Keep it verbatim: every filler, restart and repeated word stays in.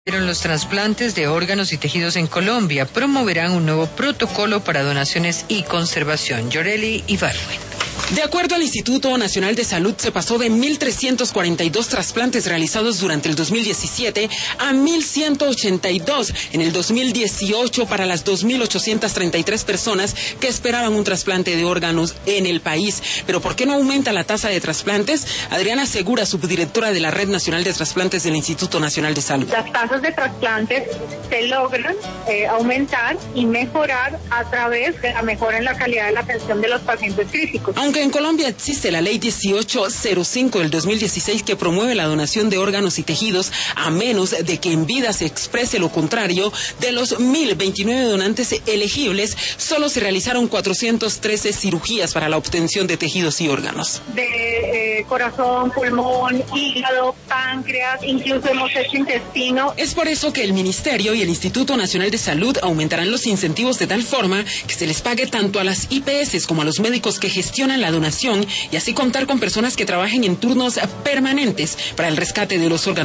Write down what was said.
Los trasplantes de órganos y tejidos en Colombia promoverán un nuevo protocolo para donaciones y conservación. Yoreli Ibarwen. De acuerdo al Instituto Nacional de Salud, se pasó de mil trescientos cuarenta y dos trasplantes realizados durante el dos mil diecisiete a mil ciento ochenta y dos en el dos mil dieciocho para las dos mil ochocientas treinta y tres personas que esperaban un trasplante de órganos en el país. Pero ¿por qué no aumenta la tasa de trasplantes? Adriana Segura, subdirectora de la Red Nacional de Trasplantes del Instituto Nacional de Salud. Las tasas de trasplantes se logran eh, aumentar y mejorar a través de la mejora en la calidad de la atención de los pacientes críticos. Aunque en Colombia existe la ley dieciocho cero cinco del dos mil dieciséis que promueve la donación de órganos y tejidos, a menos de que en vida se exprese lo contrario, de los mil veintinueve donantes elegibles, solo se realizaron cuatrocientas trece cirugías para la obtención de tejidos y órganos. De eh, corazón, pulmón, hígado, páncreas, incluso hemos hecho intestino. Es por eso que el Ministerio y el Instituto Nacional de Salud aumentarán los incentivos de tal forma que se les pague tanto a las I P S como a los médicos que gestionan la donación y así contar con personas que trabajen en turnos permanentes para el rescate de los órganos.